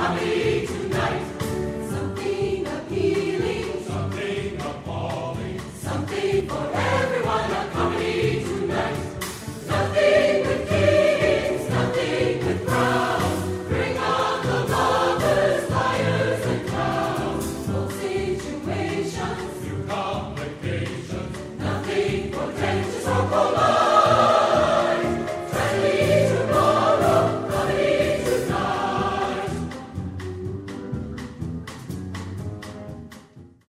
comedy tonight. Something appealing, something appalling, something for everyone. A comedy tonight. Nothing with kings, nothing with crowns. Bring on the lovers, liars, and clowns. Full situations, few complications, nothing portentous or prolonged.